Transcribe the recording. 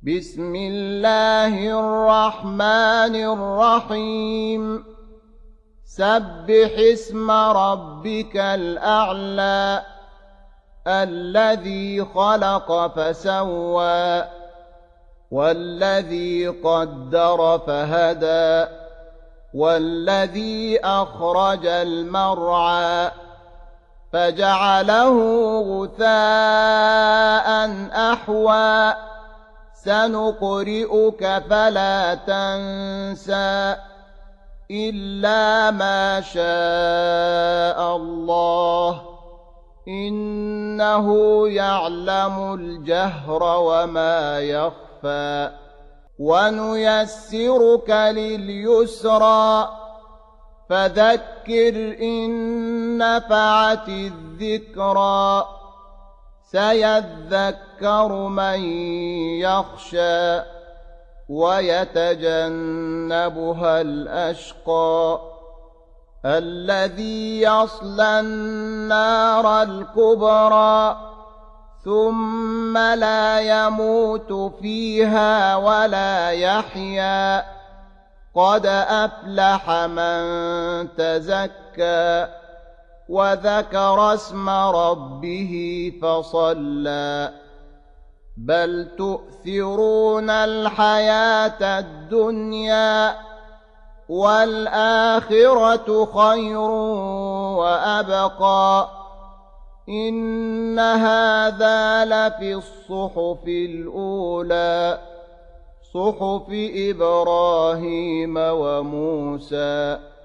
بسم الله الرحمن الرحيم سبح اسم ربك الأعلى الذي خلق فسوى والذي قدر فهدى والذي أخرج المرعى فجعله غثاء أحوى سنقرئك فلا تنسى إلا ما شاء الله إنه يعلم الجهر وما يخفى ونيسرك لليسرى فذكر إن نفعت الذكرى سيذكر من يخشى ويتجنبها الأشقى الذي يصلى النار الكبرى ثم لا يموت فيها ولا يحيا قد أفلح من تزكى وذكر اسم ربه فصلى بل تؤثرون الحياة الدنيا والآخرة خير وأبقى إن هذا لفي الصحف الأولى صحف إبراهيم وموسى